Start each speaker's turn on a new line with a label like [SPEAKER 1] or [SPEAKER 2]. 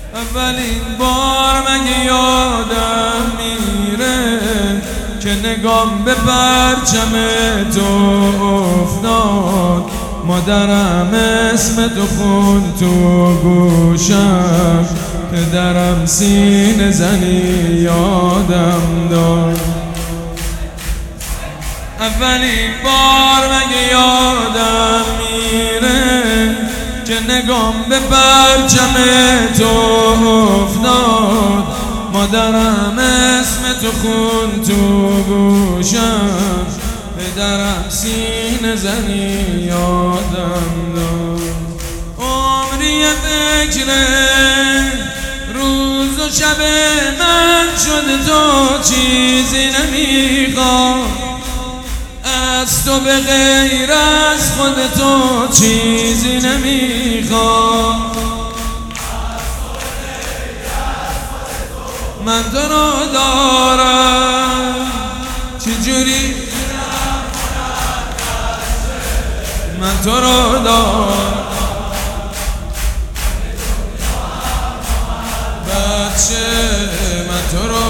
[SPEAKER 1] اولین بار مگه یادم میره که نگام به پرچم تو افتاد. مادرم اسم تو خون تو گوشم، پدرم سینه زنی یادم داد. اولین بار مگه یادم میره که نگام به پرچم تو افتاد. مادرم اسم تو خون تو گوشم، پدرم سینه زنی یادم داد. عمری فکر روز و شب من شد تو چیزی نمیخوام. از تو به غیر از خود تو چیزی نمیخوام. من تو رو دارم چجوری، من تو رو دارم بچه، من تو رو